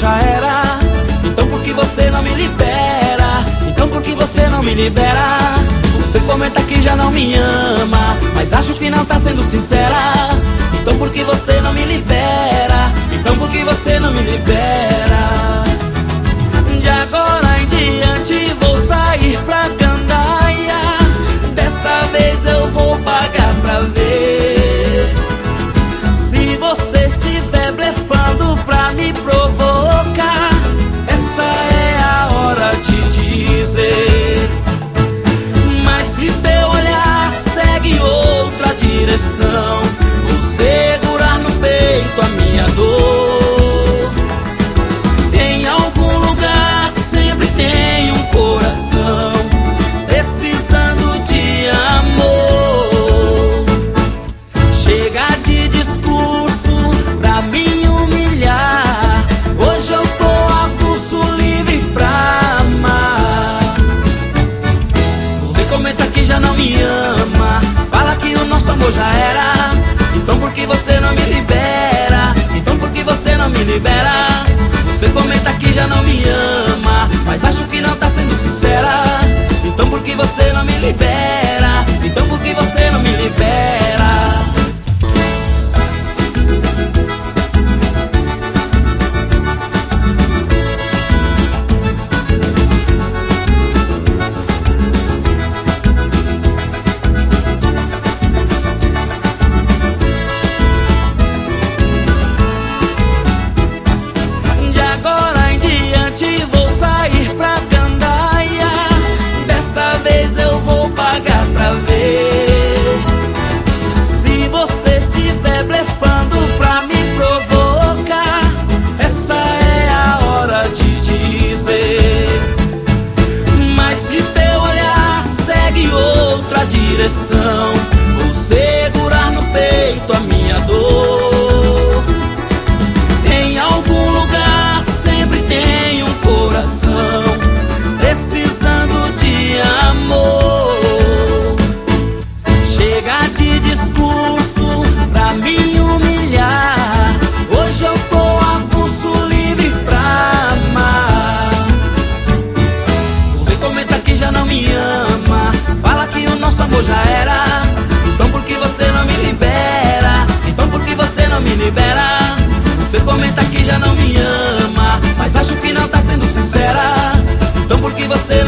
já era. Então por que você não me libera? Então por que você não me libera? Você comenta que já não me ama, mas acho que não tá sendo sincera. Então por que você não me libera? Então por que você não me libera? De agora em diante vou sair pra gandaia. Dessa vez eu vou pagar pra ver. Se você estiver blefando pra me provocar, essa é a hora de dizer. Mas se teu olhar segue outra direção, vou segurar no peito a minha dor. Em algum lugar sempre tem um coração precisando de amor. Chega de discurso pra me humilhar. Hoje eu tô a pulso livre pra amar. Você comenta que já não me ama, fala que o nosso amor já era. Então por que você não me libera? Então por que você não me libera? Você comenta que já não me ama, mas acho que não tá sendo sincera. Então por que você não me libera? Então por que você não me libera? De agora em diante vou sair pra gandaia. Dessa vez eu vou pagar pra ver. Se você estiver blefando pra me provocar, essa é a hora de dizer. Mas se teu olhar segue outra direção, vou segurar no peito a minha dor. Em algum lugar sempre tem um coração precisando de amor. Chega de discurso pra me humilhar. Hoje eu tô a pulso livre pra amar. Você comenta que já não me ama, fala que o nosso amor já era. Então por que você não me libera? Então por que você não me libera? Você comenta que já não me ama, mas acho que não tá sendo sincera. Então por que você